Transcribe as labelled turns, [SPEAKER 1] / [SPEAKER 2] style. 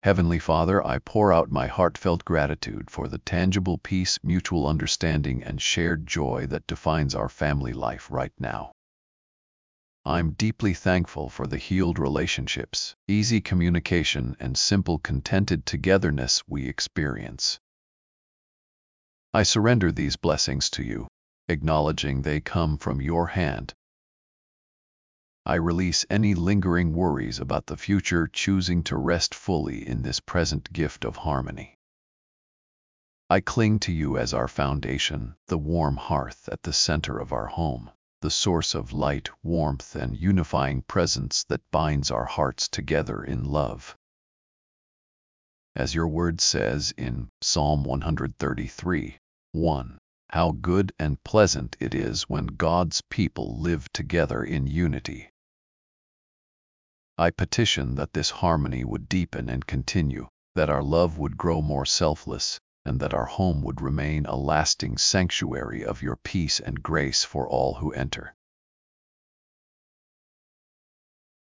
[SPEAKER 1] Heavenly Father, I pour out my heartfelt gratitude for the tangible peace, mutual understanding, and shared joy that defines our family life right now. I'm deeply thankful for the healed relationships, easy communication, and simple contented togetherness we experience. I surrender these blessings to you, acknowledging they come from your hand. I release any lingering worries about the future, choosing to rest fully in this present gift of harmony. I cling to you as our foundation, the warm hearth at the center of our home, the source of light, warmth, and unifying presence that binds our hearts together in love. As your word says in Psalm 133:1, how good and pleasant it is when God's people live together in unity. I petition that this harmony would deepen and continue, that our love would grow more selfless, and that our home would remain a lasting sanctuary of your peace and grace for all who enter.